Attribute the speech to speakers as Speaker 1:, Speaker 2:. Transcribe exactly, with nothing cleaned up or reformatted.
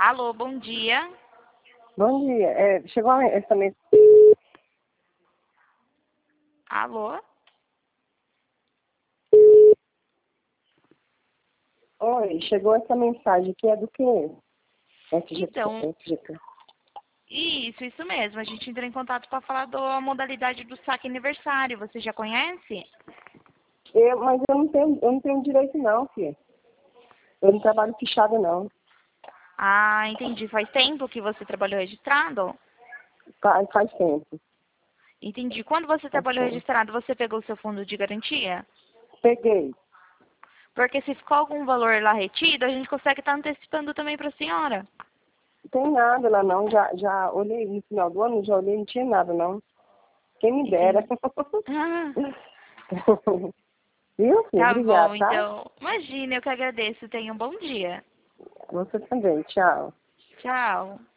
Speaker 1: Alô, bom dia.
Speaker 2: Bom dia. É, chegou essa mensagem.
Speaker 1: Alô?
Speaker 2: Oi, chegou essa mensagem que é do quê? F G K,
Speaker 1: Então,
Speaker 2: F G K.
Speaker 1: isso, isso mesmo. A gente entrou em contato para falar da modalidade do saque aniversário. Você já conhece?
Speaker 2: Eu, mas eu não tenho, eu não tenho direito não, filha. Eu não trabalho fichada não.
Speaker 1: Ah, entendi. Faz tempo que você trabalhou registrado?
Speaker 2: Faz, faz tempo.
Speaker 1: Entendi. Quando você
Speaker 2: Faz
Speaker 1: trabalhou
Speaker 2: tempo.
Speaker 1: registrado, você pegou o seu fundo de garantia?
Speaker 2: Peguei.
Speaker 1: Porque se ficou algum valor lá retido, a gente consegue estar antecipando também para a senhora.
Speaker 2: Não tem nada lá não. Já, já olhei no final do ano, já olhei, não tinha nada não. Quem me dera.
Speaker 1: Entendi. Ah,
Speaker 2: Viu, filha?
Speaker 1: tá bom,
Speaker 2: Obrigada, tá?
Speaker 1: então. Imagina, eu que agradeço. Tenha um bom dia.
Speaker 2: Você também. Tchau.
Speaker 1: Tchau.